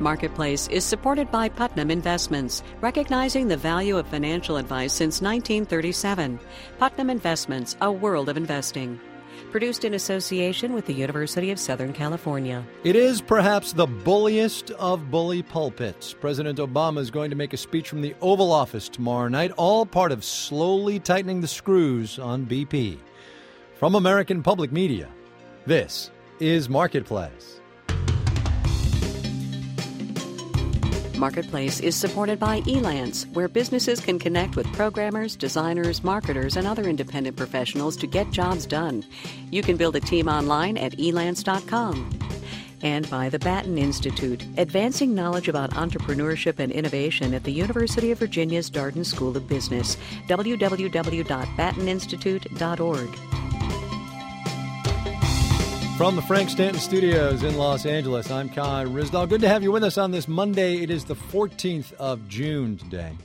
Marketplace is supported by Putnam Investments, recognizing the value of financial advice since 1937. Putnam Investments, a world of investing. Produced in association with the University of Southern California. It is perhaps the bulliest of bully pulpits. President Obama is going to make a speech from the Oval Office tomorrow night, all part of slowly tightening the screws on BP. From American Public Media, this is Marketplace. Marketplace is supported by Elance, where businesses can connect with programmers, designers, marketers, and other independent professionals to get jobs done. You can build a team online at elance.com. And by the Batten Institute, advancing knowledge about entrepreneurship and innovation at the University of Virginia's Darden School of Business. www.batteninstitute.org. From the Frank Stanton Studios in Los Angeles, I'm Kai Ryssdal. Good to have you with us on this Monday. It is the 14th of June today.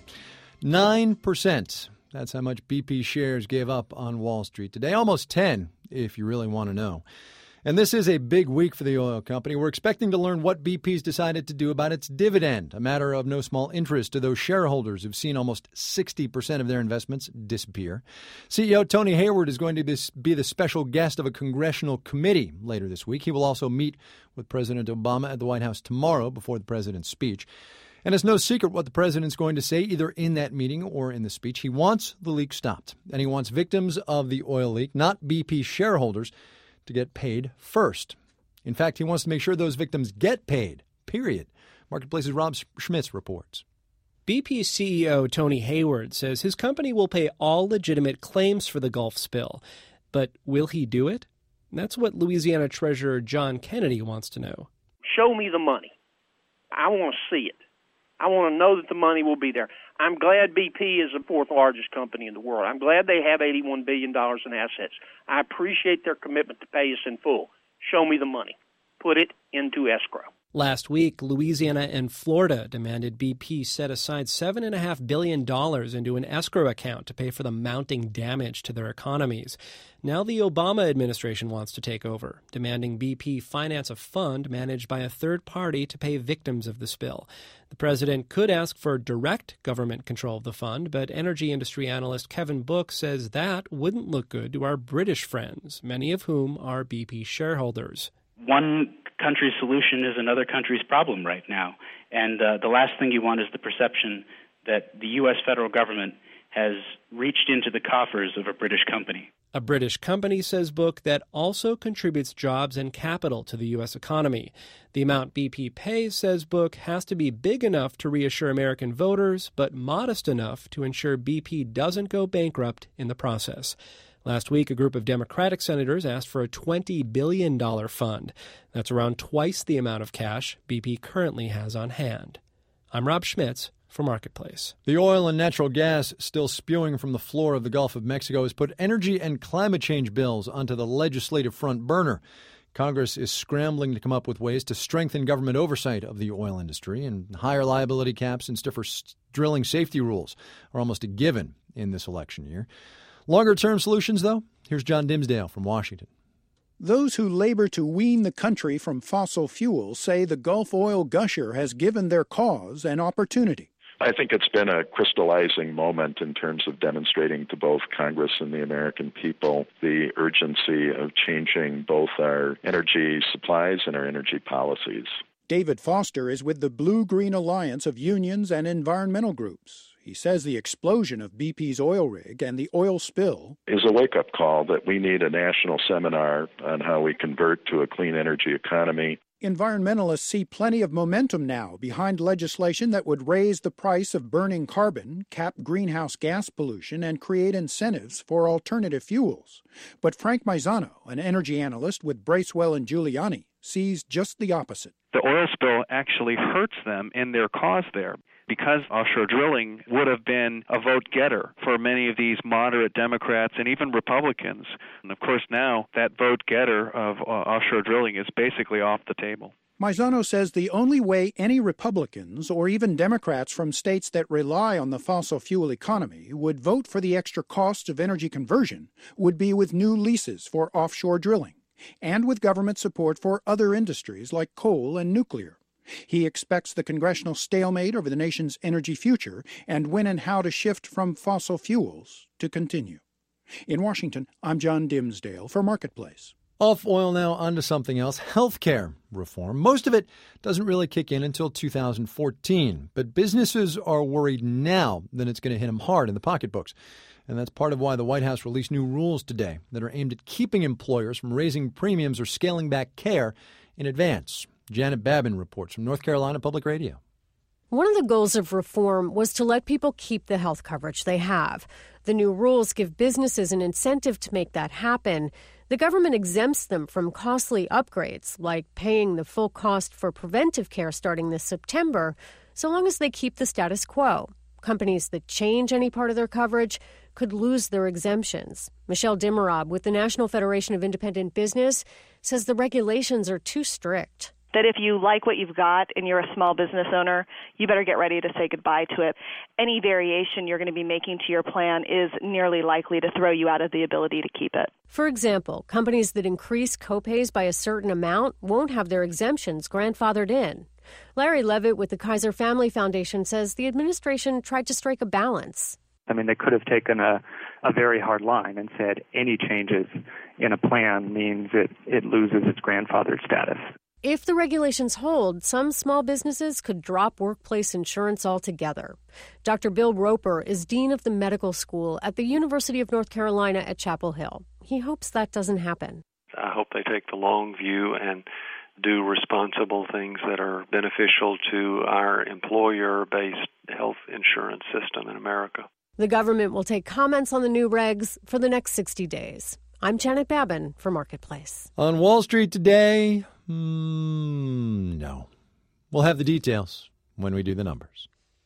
9%. That's how much BP shares gave up on Wall Street today. Almost 10, if you really want to know. And this is a big week for the oil company. We're expecting to learn what BP's decided to do about its dividend, a matter of no small interest to those shareholders who've seen almost 60% of their investments disappear. CEO Tony Hayward is going to be the special guest of a congressional committee later this week. He will also meet with President Obama at the White House tomorrow before the president's speech. And it's no secret what the president's going to say, either in that meeting or in the speech. He wants the leak stopped, and he wants victims of the oil leak, not BP shareholders, to get paid first. In fact, he wants to make sure those victims get paid, period. Marketplace's Rob Schmitz reports. BP CEO Tony Hayward says his company will pay all legitimate claims for the Gulf spill. But will he do it? That's what Louisiana Treasurer John Kennedy wants to know. Show me the money. I want to see it. I want to know that the money will be there. I'm glad BP is the fourth largest company in the world. I'm glad they have $81 billion in assets. I appreciate their commitment to pay us in full. Show me the money. Put it into escrow. Last week, Louisiana and Florida demanded BP set aside $7.5 billion into an escrow account to pay for the mounting damage to their economies. Now the Obama administration wants to take over, demanding BP finance a fund managed by a third party to pay victims of the spill. The president could ask for direct government control of the fund, but energy industry analyst Kevin Book says that wouldn't look good to our British friends, many of whom are BP shareholders. One country's solution is another country's problem right now. And the last thing you want is the perception that the U.S. federal government has reached into the coffers of a British company. A British company, says Book, that also contributes jobs and capital to the U.S. economy. The amount BP pays, says Book, has to be big enough to reassure American voters, but modest enough to ensure BP doesn't go bankrupt in the process. Last week, a group of Democratic senators asked for a $20 billion fund. That's around twice the amount of cash BP currently has on hand. I'm Rob Schmitz for Marketplace. The oil and natural gas still spewing from the floor of the Gulf of Mexico has put energy and climate change bills onto the legislative front burner. Congress is scrambling to come up with ways to strengthen government oversight of the oil industry, and higher liability caps and stiffer drilling safety rules are almost a given in this election year. Longer-term solutions, though? Here's John Dimsdale from Washington. Those who labor to wean the country from fossil fuels say the Gulf oil gusher has given their cause an opportunity. I think it's been a crystallizing moment in terms of demonstrating to both Congress and the American people the urgency of changing both our energy supplies and our energy policies. David Foster is with the Blue-Green Alliance of unions and environmental groups. He says the explosion of BP's oil rig and the oil spill is a wake-up call that we need a national seminar on how we convert to a clean energy economy. Environmentalists see plenty of momentum now behind legislation that would raise the price of burning carbon, cap greenhouse gas pollution, and create incentives for alternative fuels. But Frank Maisano, an energy analyst with Bracewell and Giuliani, sees just the opposite. The oil spill actually hurts them in their cause there, because offshore drilling would have been a vote-getter for many of these moderate Democrats and even Republicans. And of course now that vote-getter of offshore drilling is basically off the table. Maisano says the only way any Republicans or even Democrats from states that rely on the fossil fuel economy would vote for the extra cost of energy conversion would be with new leases for offshore drilling and with government support for other industries like coal and nuclear. He expects the congressional stalemate over the nation's energy future and when and how to shift from fossil fuels to continue. In Washington, I'm John Dimsdale for Marketplace. Off oil now, onto something else, healthcare reform. Most of it doesn't really kick in until 2014, but businesses are worried now that it's going to hit them hard in the pocketbooks. And that's part of why the White House released new rules today that are aimed at keeping employers from raising premiums or scaling back care in advance. Janet Babin reports from North Carolina Public Radio. One of the goals of reform was to let people keep the health coverage they have. The new rules give businesses an incentive to make that happen. The government exempts them from costly upgrades, like paying the full cost for preventive care starting this September, so long as they keep the status quo. Companies that change any part of their coverage could lose their exemptions. Michelle Dimmerab with the National Federation of Independent Business says the regulations are too strict. That if you like what you've got and you're a small business owner, you better get ready to say goodbye to it. Any variation you're going to be making to your plan is nearly likely to throw you out of the ability to keep it. For example, companies that increase copays by a certain amount won't have their exemptions grandfathered in. Larry Levitt with the Kaiser Family Foundation says the administration tried to strike a balance. I mean, they could have taken a very hard line and said any changes in a plan means it loses its grandfathered status. If the regulations hold, some small businesses could drop workplace insurance altogether. Dr. Bill Roper is dean of the medical school at the University of North Carolina at Chapel Hill. He hopes that doesn't happen. I hope they take the long view and do responsible things that are beneficial to our employer-based health insurance system in America. The government will take comments on the new regs for the next 60 days. I'm Janet Babin for Marketplace. On Wall Street today, no. We'll have the details when we do the numbers.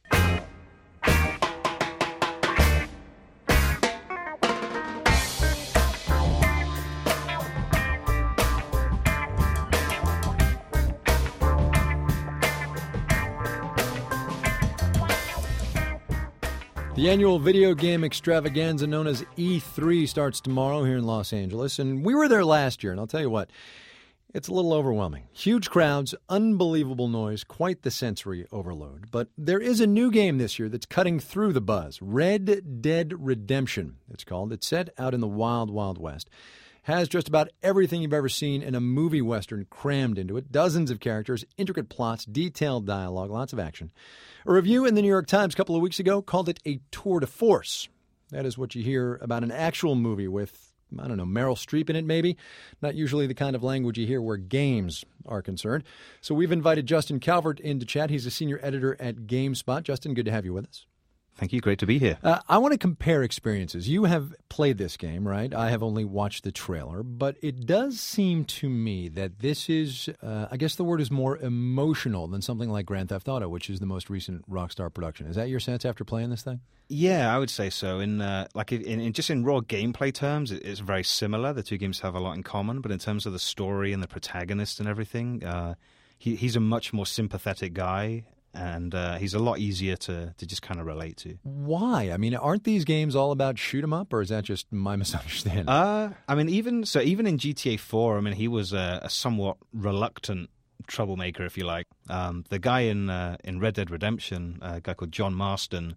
The annual video game extravaganza known as E3 starts tomorrow here in Los Angeles, and we were there last year, and I'll tell you what, it's a little overwhelming. Huge crowds, unbelievable noise, quite the sensory overload. But there is a new game this year that's cutting through the buzz. Red Dead Redemption, it's called. It's set out in the Wild, Wild West. Has just about everything you've ever seen in a movie western crammed into it. Dozens of characters, intricate plots, detailed dialogue, lots of action. A review in the New York Times a couple of weeks ago called it a tour de force. That is what you hear about an actual movie with, I don't know, Meryl Streep in it maybe. Not usually the kind of language you hear where games are concerned. So we've invited Justin Calvert in to chat. He's a senior editor at GameSpot. Justin, good to have you with us. Thank you. Great to be here. I want to compare experiences. You have played this game, right? I have only watched the trailer, but it does seem to me that this is, I guess the word is more emotional than something like Grand Theft Auto, which is the most recent Rockstar production. Is that your sense after playing this thing? Yeah, I would say so. In just in raw gameplay terms, it's very similar. The two games have a lot in common, but in terms of the story and the protagonist and everything, he's a much more sympathetic guy. And he's a lot easier to just kind of relate to. Why? I mean, aren't these games all about shoot 'em up, or is that just my misunderstanding? I mean, even in GTA 4, I mean, he was a somewhat reluctant troublemaker, if you like. The guy in Red Dead Redemption, a guy called John Marston,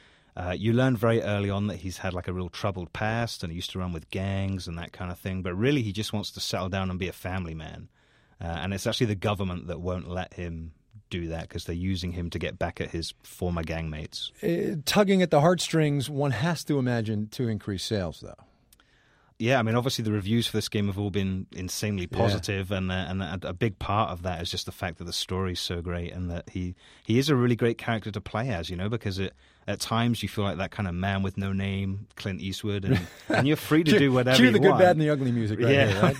you learn very early on that he's had like a real troubled past and he used to run with gangs and that kind of thing. But really, he just wants to settle down and be a family man. And it's actually the government that won't let him do that because they're using him to get back at his former gang mates. Tugging at the heartstrings, one has to imagine, to increase sales, though. Yeah, I mean, obviously the reviews for this game have all been insanely positive, and a big part of that is just the fact that the story's so great and that he is a really great character to play as, you know, because at times you feel like that kind of man with no name, Clint Eastwood, and you're free to do whatever you want. Cue the good, bad, and the ugly music right here, right?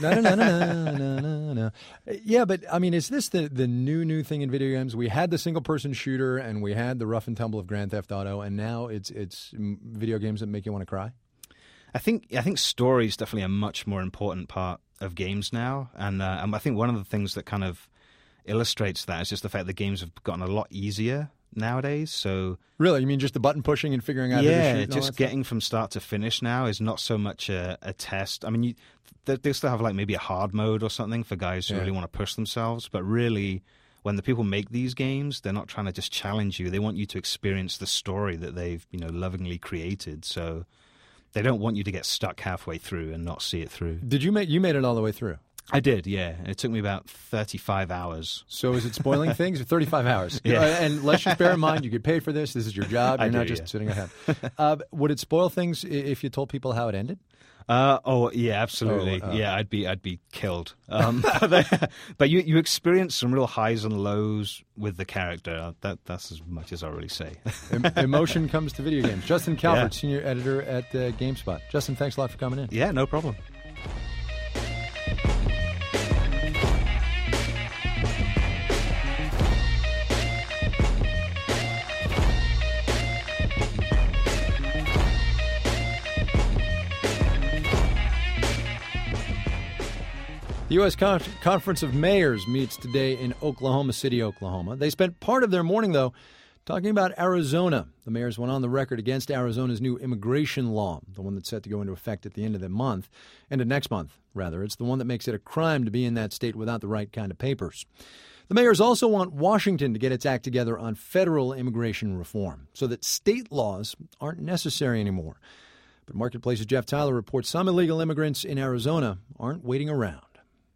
No. Yeah, but, I mean, is this the new thing in video games? We had the single-person shooter, and we had the rough and tumble of Grand Theft Auto, and now it's video games that make you want to cry? I think story is definitely a much more important part of games now, and I think one of the things that kind of illustrates that is just the fact that games have gotten a lot easier nowadays. So really, you mean just the button pushing and figuring out? Yeah, who to shoot just getting from start to finish now is not so much a test. I mean, they still have like maybe a hard mode or something for guys who really want to push themselves, but really, when the people make these games, they're not trying to just challenge you. They want you to experience the story that they've, lovingly created. So they don't want you to get stuck halfway through and not see it through. You made it all the way through? I did, yeah. It took me about 35 hours. So is it spoiling things? 35 hours. Yeah. And let's just bear in mind, you get paid for this. This is your job. You're not just sitting ahead. Would it spoil things if you told people how it ended? Yeah, absolutely. I'd be killed. But you experience some real highs and lows with the character. That's as much as I'll really say. Emotion comes to video games. Justin Calvert, Senior Editor at GameSpot. Justin, thanks a lot for coming in. Yeah, no problem. The U.S. Conference of Mayors meets today in Oklahoma City, Oklahoma. They spent part of their morning, though, talking about Arizona. The mayors went on the record against Arizona's new immigration law, the one that's set to go into effect at the end of next month, rather. It's the one that makes it a crime to be in that state without the right kind of papers. The mayors also want Washington to get its act together on federal immigration reform so that state laws aren't necessary anymore. But Marketplace's Jeff Tyler reports some illegal immigrants in Arizona aren't waiting around.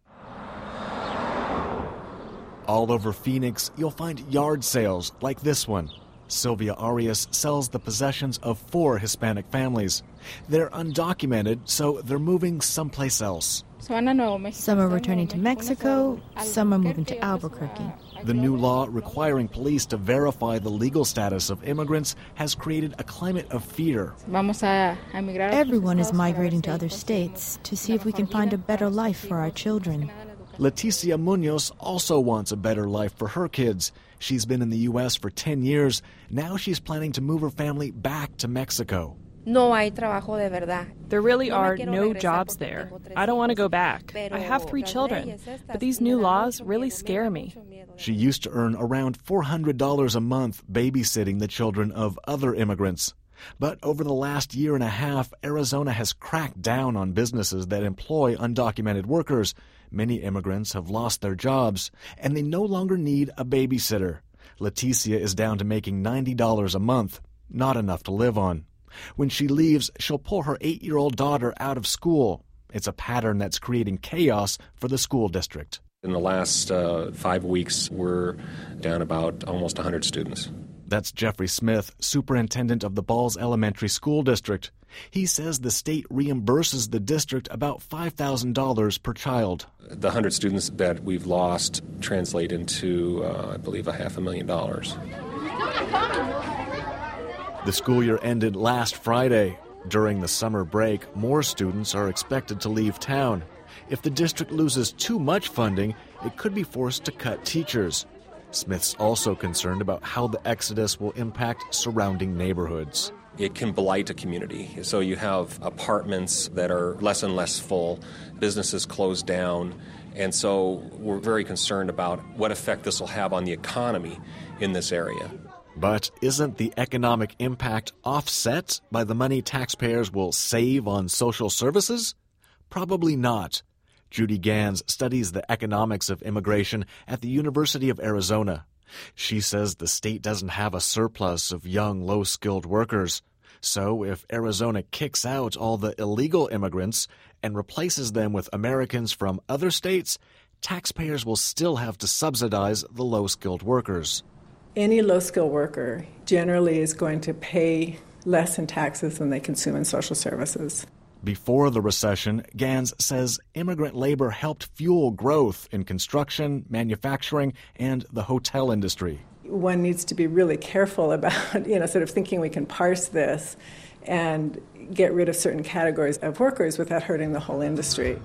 All over Phoenix, you'll find yard sales like this one. Sylvia Arias sells the possessions of 4 Hispanic families. They're undocumented, so they're moving someplace else. Some are returning to Mexico, some are moving to Albuquerque. The new law requiring police to verify the legal status of immigrants has created a climate of fear. Everyone is migrating to other states to see if we can find a better life for our children. Leticia Munoz also wants a better life for her kids. She's been in the U.S. for 10 years. Now she's planning to move her family back to Mexico. There really are no jobs there. I don't want to go back. I have 3 children, but these new laws really scare me. She used to earn around $400 a month babysitting the children of other immigrants. But over the last year and a half, Arizona has cracked down on businesses that employ undocumented workers. Many immigrants have lost their jobs, and they no longer need a babysitter. Leticia is down to making $90 a month, not enough to live on. When she leaves, she'll pull her 8-year-old daughter out of school. It's a pattern that's creating chaos for the school district. In the last 5 weeks, we're down about almost 100 students. That's Jeffrey Smith, superintendent of the Balls Elementary School District. He says the state reimburses the district about $5,000 per child. The 100 students that we've lost translate into, I believe, $500,000. The school year ended last Friday. During the summer break, more students are expected to leave town. If the district loses too much funding, it could be forced to cut teachers. Smith's also concerned about how the exodus will impact surrounding neighborhoods. It can blight a community. So you have apartments that are less and less full, businesses close down, and so we're very concerned about what effect this will have on the economy in this area. But isn't the economic impact offset by the money taxpayers will save on social services? Probably not. Judy Gans studies the economics of immigration at the University of Arizona. She says the state doesn't have a surplus of young, low-skilled workers. So if Arizona kicks out all the illegal immigrants and replaces them with Americans from other states, taxpayers will still have to subsidize the low-skilled workers. Any low-skilled worker generally is going to pay less in taxes than they consume in social services. Before the recession, Gans says immigrant labor helped fuel growth in construction, manufacturing, and the hotel industry. One needs to be really careful about, sort of thinking we can parse this and get rid of certain categories of workers without hurting the whole industry.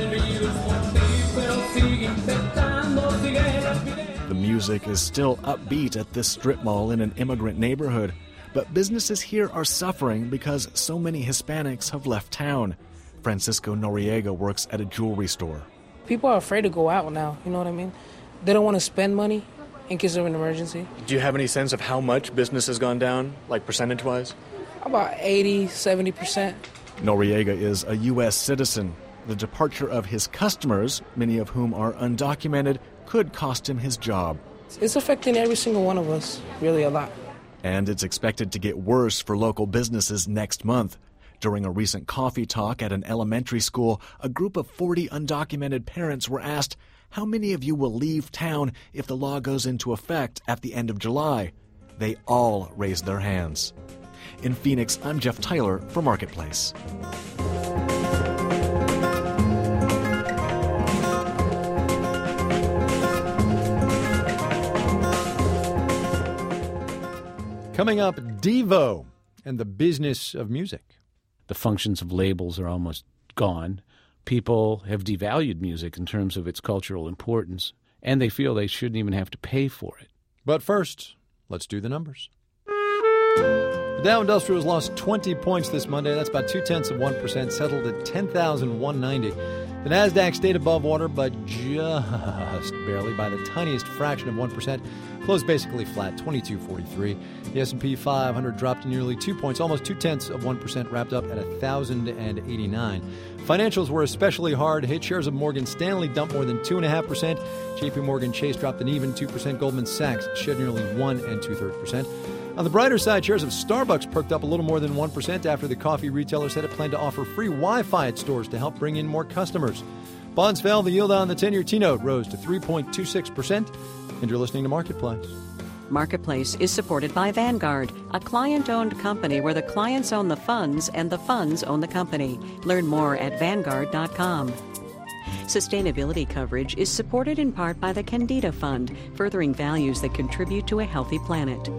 The music is still upbeat at this strip mall in an immigrant neighborhood. But businesses here are suffering because so many Hispanics have left town. Francisco Noriega works at a jewelry store. People are afraid to go out now, you know what I mean? They don't want to spend money in case of an emergency. Do you have any sense of how much business has gone down, like percentage-wise? About 80, 70%. Noriega is a U.S. citizen. The departure of his customers, many of whom are undocumented, could cost him his job. It's affecting every single one of us, really a lot. And it's expected to get worse for local businesses next month. During a recent coffee talk at an elementary school, a group of 40 undocumented parents were asked, how many of you will leave town if the law goes into effect at the end of July? They all raised their hands. In Phoenix, I'm Jeff Tyler for Marketplace. Coming up, Devo and the business of music. The functions of labels are almost gone. People have devalued music in terms of its cultural importance, and they feel they shouldn't even have to pay for it. But first, let's do the numbers. The Dow Industrials lost 20 points this Monday. That's about 0.2%, settled at 10,190. The Nasdaq stayed above water, but just barely by the tiniest fraction of 1%. Closed basically flat, 2243. The S&P 500 dropped nearly 2 points, almost 0.2%, wrapped up at 1,089. Financials were especially hard hit. Shares of Morgan Stanley dumped more than 2.5%. JP Morgan Chase dropped an even 2%. Goldman Sachs shed nearly 1 2/3%. On the brighter side, shares of Starbucks perked up a little more than 1% after the coffee retailer said it planned to offer free Wi-Fi at stores to help bring in more customers. Bonds fell. The yield on the 10-year T-note rose to 3.26%. And you're listening to Marketplace. Marketplace is supported by Vanguard, a client-owned company where the clients own the funds and the funds own the company. Learn more at Vanguard.com. Sustainability coverage is supported in part by the Candida Fund, furthering values that contribute to a healthy planet.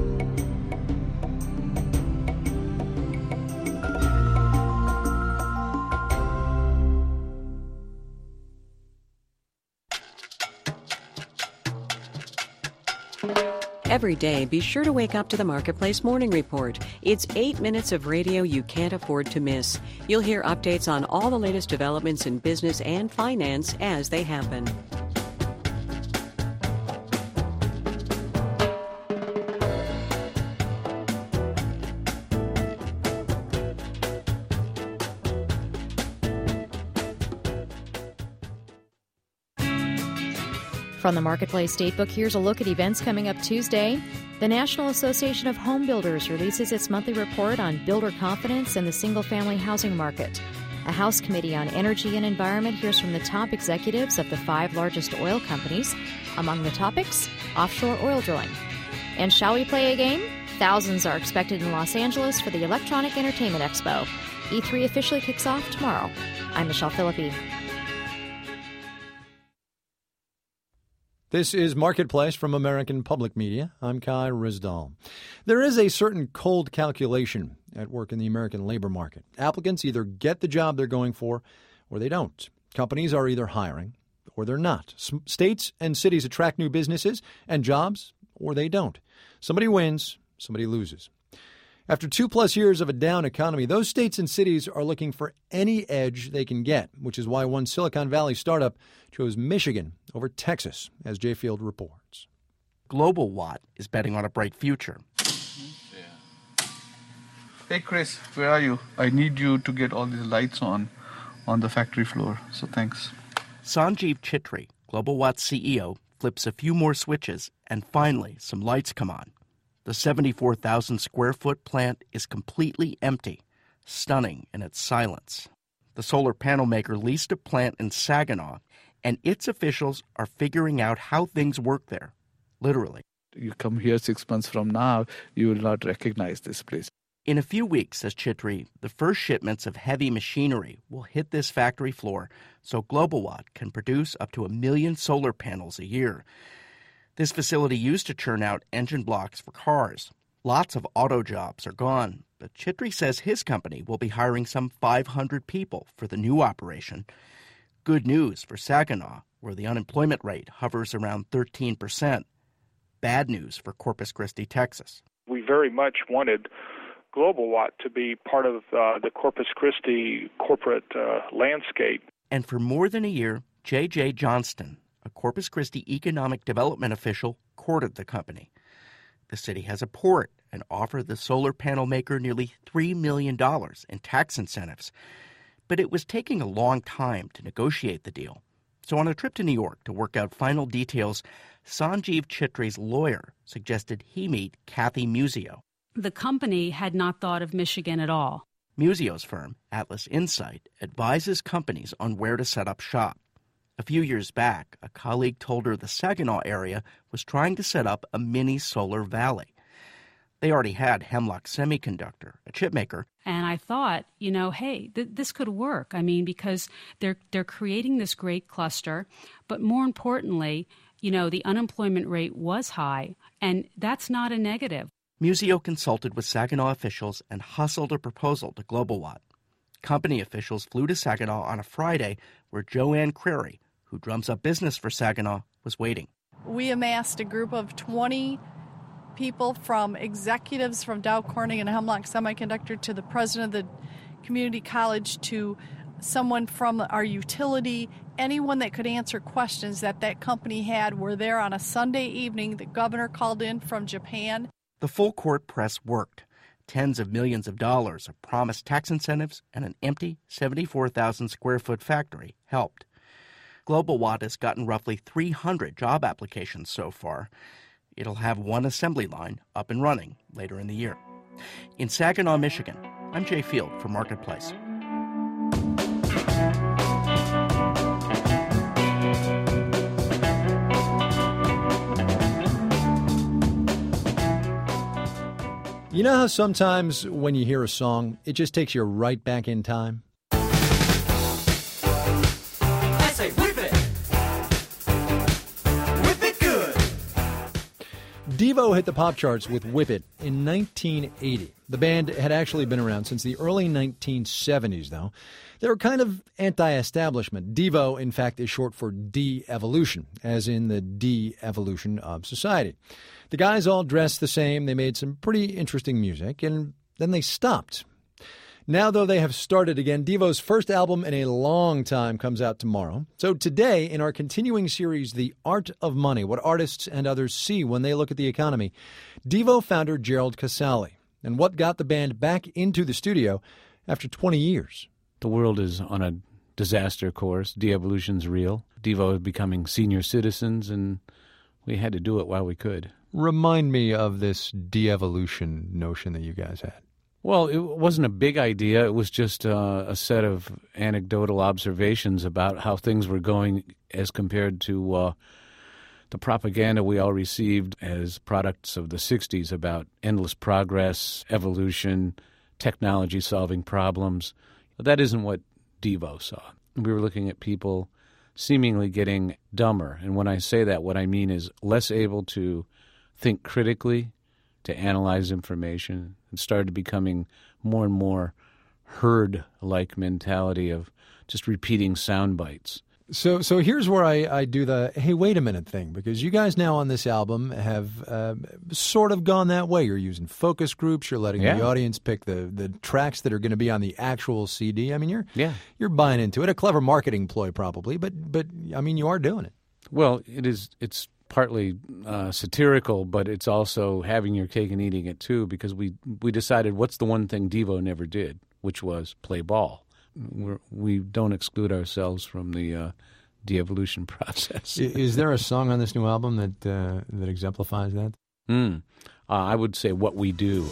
Every day, be sure to wake up to the Marketplace Morning Report. It's 8 minutes of radio you can't afford to miss. You'll hear updates on all the latest developments in business and finance as they happen. From the Marketplace Datebook, here's a look at events coming up Tuesday. The National Association of Home Builders releases its monthly report on builder confidence in the single-family housing market. A House Committee on Energy and Environment hears from the top executives of the 5 largest oil companies. Among the topics, offshore oil drilling. And shall we play a game? Thousands are expected in Los Angeles for the Electronic Entertainment Expo. E3 officially kicks off tomorrow. I'm Michelle Philippi. This is Marketplace from American Public Media. I'm Kai Rizdal. There is a certain cold calculation at work in the American labor market. Applicants either get the job they're going for or they don't. Companies are either hiring or they're not. States and cities attract new businesses and jobs or they don't. Somebody wins, somebody loses. After 2+ years of a down economy, those states and cities are looking for any edge they can get, which is why one Silicon Valley startup chose Michigan over Texas, as Jay Field reports. Global Watt is betting on a bright future. Hey, Chris, where are you? I need you to get all these lights on the factory floor, so thanks. Sanjeev Chitri, Global Watt's CEO, flips a few more switches, and finally some lights come on. The 74,000-square-foot plant is completely empty, stunning in its silence. The solar panel maker leased a plant in Saginaw, and its officials are figuring out how things work there, literally. You come here 6 months from now, you will not recognize this place. In a few weeks, says Chitri, the first shipments of heavy machinery will hit this factory floor so Global Watt can produce up to 1 million solar panels a year. This facility used to churn out engine blocks for cars. Lots of auto jobs are gone, but Chitri says his company will be hiring some 500 people for the new operation. Good news for Saginaw, where the unemployment rate hovers around 13%. Bad news for Corpus Christi, Texas. We very much wanted Global Watt to be part of the Corpus Christi corporate landscape. And for more than a year, J.J. Johnston, a Corpus Christi economic development official, courted the company. The city has a port and offered the solar panel maker nearly $3 million in tax incentives. But it was taking a long time to negotiate the deal. So on a trip to New York to work out final details, Sanjeev Chitri's lawyer suggested he meet Kathy Musio. The company had not thought of Michigan at all. Musio's firm, Atlas Insight, advises companies on where to set up shop. A few years back, a colleague told her the Saginaw area was trying to set up a mini solar valley. They already had Hemlock Semiconductor, a chip maker. And I thought, hey, this could work. I mean, because they're creating this great cluster, but more importantly, the unemployment rate was high, and that's not a negative. Musio consulted with Saginaw officials and hustled a proposal to GlobalWatt. Company officials flew to Saginaw on a Friday where Joanne Crary, who drums up business for Saginaw, was waiting. We amassed a group of 20 people, from executives from Dow Corning and Hemlock Semiconductor to the president of the community college to someone from our utility. Anyone that could answer questions that company had were there on a Sunday evening. The governor called in from Japan. The full court press worked. Tens of millions of dollars of promised tax incentives and an empty 74,000 square foot factory helped. GlobalWatt has gotten roughly 300 job applications so far. It'll have one assembly line up and running later in the year. In Saginaw, Michigan, I'm Jay Field for Marketplace. You know how sometimes when you hear a song, it just takes you right back in time? I say whip it! Whip it good! Devo hit the pop charts with Whip It in 1980. The band had actually been around since the early 1970s, though. They were kind of anti-establishment. Devo, in fact, is short for de-evolution, as in the de-evolution of society. The guys all dressed the same. They made some pretty interesting music, and then they stopped. Now, though, they have started again. Devo's first album in a long time comes out tomorrow. So today, in our continuing series, The Art of Money, What Artists and Others See When They Look at the Economy, Devo founder Gerald Casale, and what got the band back into the studio after 20 years. The world is on a disaster course. De-evolution's real. Devo is becoming senior citizens, and we had to do it while we could. Remind me of this de-evolution notion that you guys had. Well, it wasn't a big idea. It was just a set of anecdotal observations about how things were going as compared to the propaganda we all received as products of the 60s about endless progress, evolution, technology solving problems. But that isn't what Devo saw. We were looking at people seemingly getting dumber. And when I say that, what I mean is less able to think critically, to analyze information, and started becoming more and more herd-like mentality of just repeating sound bites. So here's where I do the, hey, wait a minute thing, because you guys now on this album have sort of gone that way. You're using focus groups. You're letting the audience pick the tracks that are going to be on the actual CD. I mean, you're buying into it. A clever marketing ploy probably, but I mean, you are doing it. Well, it's partly satirical, but it's also having your cake and eating it too, because we decided what's the one thing Devo never did, which was play ball. We don't exclude ourselves from the de-evolution process. Is there a song on this new album that exemplifies that? I would say What We Do.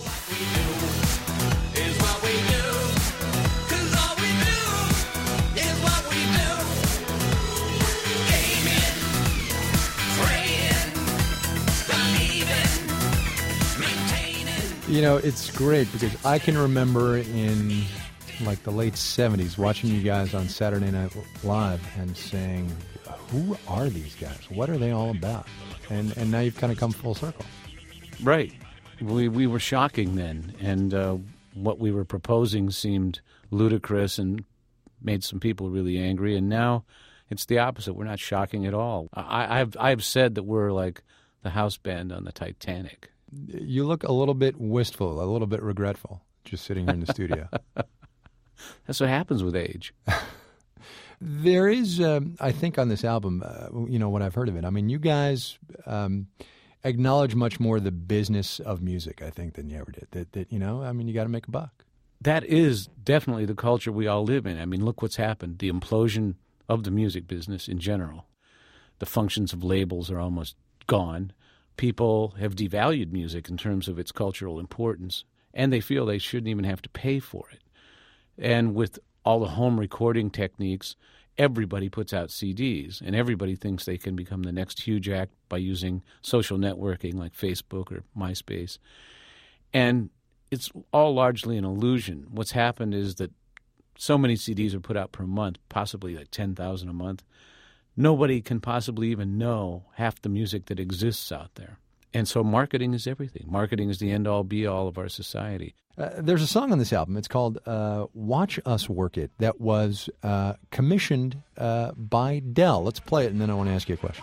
You know, it's great because I can remember in like the late 70s watching you guys on Saturday Night Live and saying, who are these guys? What are they all about? And now you've kind of come full circle. Right. We were shocking then, and what we were proposing seemed ludicrous and made some people really angry, and now it's the opposite. We're not shocking at all. I've said that we're like the house band on the Titanic. You look a little bit wistful, a little bit regretful, just sitting here in the studio. That's what happens with age. There is, I think, on this album, what I've heard of it. I mean, you guys acknowledge much more the business of music, I think, than you ever did. That you got to make a buck. That is definitely the culture we all live in. I mean, look what's happened. The implosion of the music business in general. The functions of labels are almost gone. People have devalued music in terms of its cultural importance, and they feel they shouldn't even have to pay for it. And with all the home recording techniques, everybody puts out CDs, and everybody thinks they can become the next huge act by using social networking like Facebook or MySpace. And it's all largely an illusion. What's happened is that so many CDs are put out per month, possibly like 10,000 a month. Nobody can possibly even know half the music that exists out there. And so marketing is everything. Marketing is the end-all, be-all of our society. There's a song on this album. It's called Watch Us Work It that was commissioned by Dell. Let's play it, and then I want to ask you a question.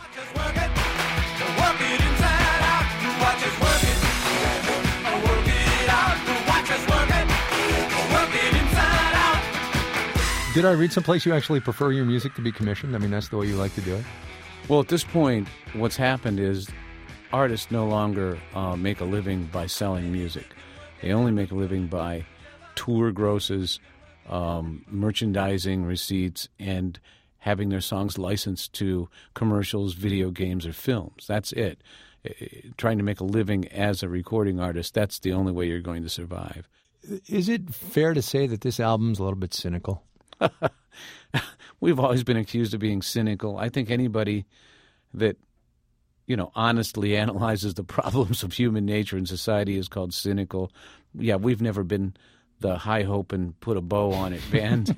Did I read someplace you actually prefer your music to be commissioned? I mean, that's the way you like to do it? Well, at this point, what's happened is artists no longer make a living by selling music. They only make a living by tour grosses, merchandising receipts, and having their songs licensed to commercials, video games, or films. That's it. Trying to make a living as a recording artist, that's the only way you're going to survive. Is it fair to say that this album's a little bit cynical? We've always been accused of being cynical. I think anybody that, honestly analyzes the problems of human nature and society is called cynical. Yeah, we've never been the high hope and put a bow on it band.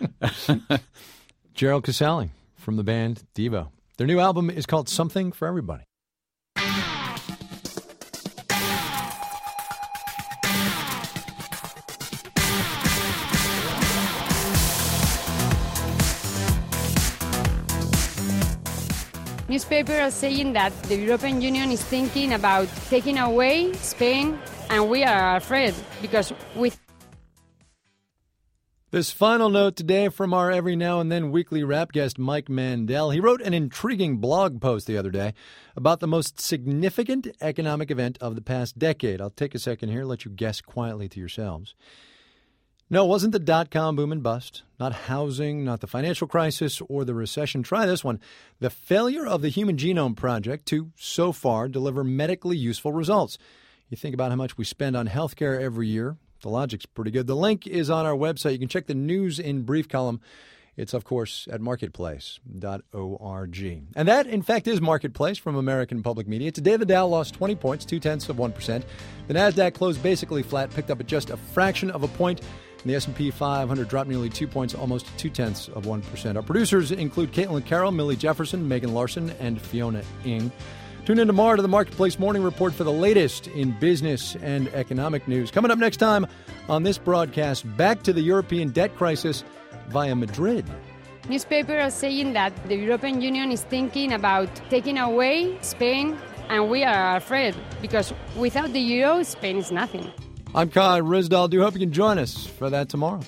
Gerald Casale from the band Devo. Their new album is called Something for Everybody. Newspapers are saying that the European Union is thinking about taking away Spain, and we are afraid because with This final note today from our every now and then weekly rap guest, Mike Mandel. He wrote an intriguing blog post the other day about the most significant economic event of the past decade. I'll take a second here, let you guess quietly to yourselves. No, it wasn't the dot-com boom and bust, not housing, not the financial crisis or the recession. Try this one. The failure of the Human Genome Project to, so far, deliver medically useful results. You think about how much we spend on healthcare every year. The logic's pretty good. The link is on our website. You can check the news in brief column. It's, of course, at marketplace.org. And that, in fact, is Marketplace from American Public Media. Today, the Dow lost 20 points, 0.2%. The NASDAQ closed basically flat, picked up at just a fraction of a point. And the S&P 500 dropped nearly 2 points, almost 0.2%. Our producers include Caitlin Carroll, Millie Jefferson, Megan Larson, and Fiona Ng. Tune in tomorrow to the Marketplace Morning Report for the latest in business and economic news. Coming up next time on this broadcast, back to the European debt crisis via Madrid. newspapers are saying that the European Union is thinking about taking away Spain, and we are afraid because without the euro, Spain is nothing. I'm Kai Ryssdal. Do hope you can join us for that tomorrow.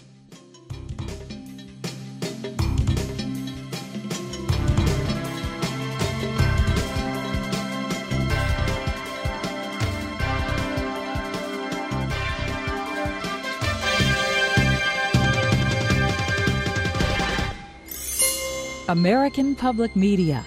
American Public Media.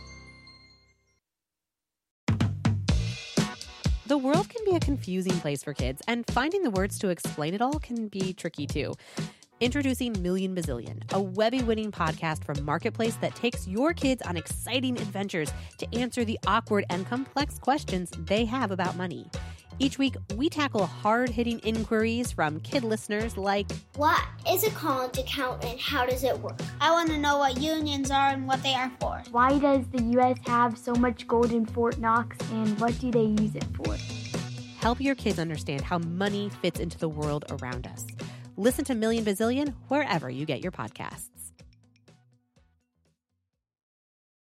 The world can be a confusing place for kids, and finding the words to explain it all can be tricky too. Introducing Million Bazillion, a Webby-winning podcast from Marketplace that takes your kids on exciting adventures to answer the awkward and complex questions they have about money. Each week, we tackle hard-hitting inquiries from kid listeners like, what is a college account and how does it work? I want to know what unions are and what they are for. Why does the U.S. have so much gold in Fort Knox, and what do they use it for? Help your kids understand how money fits into the world around us. Listen to Million Bazillion wherever you get your podcasts.